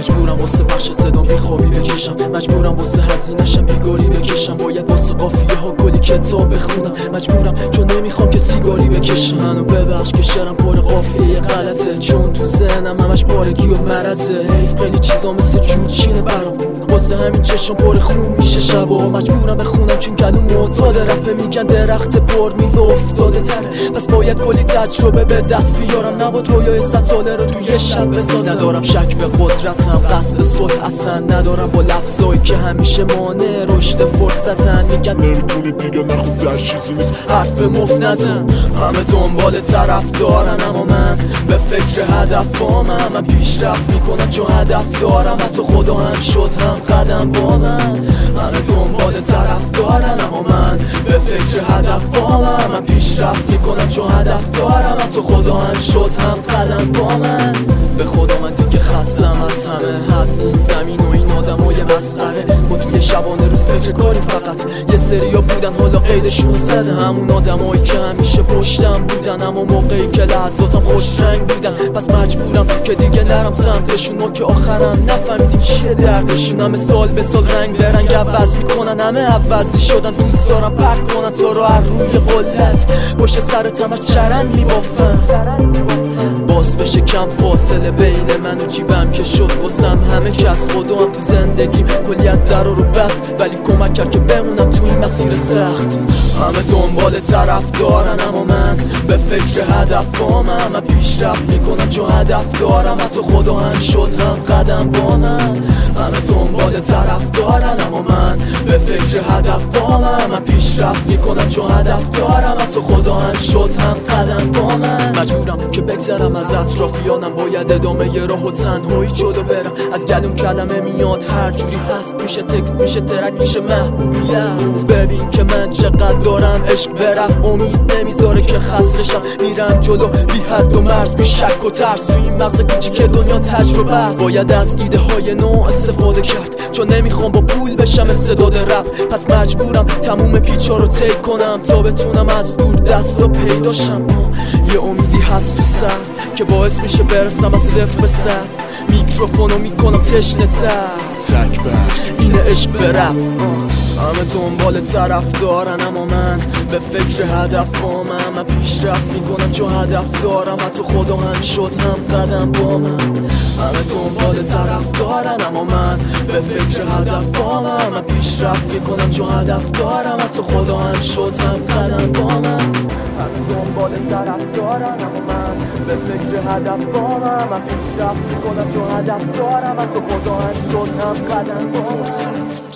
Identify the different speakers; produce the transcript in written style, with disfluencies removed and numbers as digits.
Speaker 1: مجبورم واسه بخش صدام بیخوابی بکشم، مجبورم واسه هزینه‌شم بیگاری بکشم، باید واسه قافیه ها کلی کتاب بخونم، مجبورم چون نمیخوام که سیگاری بکشم. منو ببخش که شعرم پر قافیه غلطه، چون تو ذهنم همش پارگی و مرزه. حیف خیلی چیزا مثل جوچینه برام، واسه همین چشم پر خون میشه شبا. مجبورم بخونم چون گلوم معتاد رپه، میگن درخت پر میوه افتاده تره، پس باید کلی تجربه به دست بیارم. نباید رویای 100 ساله رو توی شب بسازم. ندارم شک به قدرتم، قصد صلح اصلا ندارم، با لفظایی که همیشه مانع رشد فرصتن. میگن
Speaker 2: نمیتونی دیگه نخود چیزی نیست،
Speaker 1: حرف مفت نزن. همه دنبال طرف دارن اما من به فکر هدفام. من پیشرفت میکنم چون هدف دارم، حتی خدا هم شد هم قدم با من. همه دنبال طرف دارن اما من به فکر هدفام. من پیشرفت میکنم چون هدف دارم، حتی خدا هم شد هم قدم با من. به خدا من دیگه خستم از همه، از این زمین و این آدمای مسخره. ما توی شبانه روز فکر کاریم، فقط یه سریا بودن حالا قیدشون زده، همون آدمایی که همیشه پشتم بودن، اما موقعی که لحظاتم خوش رنگ بودن. پس مجبورم که دیگه نرم سمتشون، ما که آخرم نفهمیدیم چیه دردشون. همه سال به سال رنگ به رنگ عوض میکنن، همه عوضی شدن، دوست دارم پرت کنن تو رو از روی قلت، پشت سرت همش چرند میبافن. باز بشه کم فاصله بین من و جیبم که شد واسم همه که از خودم تو زندگیم کلی از در رو بست، ولی کمک کرد که بمونم تو این مسیر سخت. همه دنبال طرف دارن اما من به فکر هدفام. من پیشرفت میکنم چون هدف دارم، حتی خدا هم شد هم قدم با من. همه دنبال طرف دارن اما من به فکر هدفام. من پیشرفت میکنم چون هدف دارم، حتی خدا هم شد هم قدم با من. مجبورم که بگذرم از اطرافیانم، باید ادامه یه راه و تنهایی جلو برم. از گلوم کلمه میاد هر جوری هست، میشه تکست میشه ترک میشه محبوبیت. ببین که من چقدر دارم عشق برم، امید نمیذاره که خستشم، میرم جلو بی حد و مرز، بی شک و ترس. تو این مغز کوچیک دنیا تجربه است، باید از ایده های نو استفاده کرد، چون نمیخوام با پول بشم استعداد رپ. پس مجبورم تموم پیچا رو طی کنم تا بتونم از دور دستا پیداشم. یه امیدی هست تو سر که باعث میشه برسم از 0 به 100. میکروفونو میکنم تشنه تر،
Speaker 2: تک بر
Speaker 1: اینه عشق به رپ. همه دنبال طرف دارن اما من به فکر هدفام. من پیشرفت میکنم چون هدف دارم، حتی خدا هم شد هم قدم با من. همه دنبال طرف دارن اما من به فکر هدفام. من پیشرفت میکنم چون هدف دارم، حتی خدا هم شد هم قدم با من. همه دنبال طرف دارن اما من به فکر هدفام. من پیشرفت میکنم چون هدف دارم، حتی خدا هم شد هم قدم با من.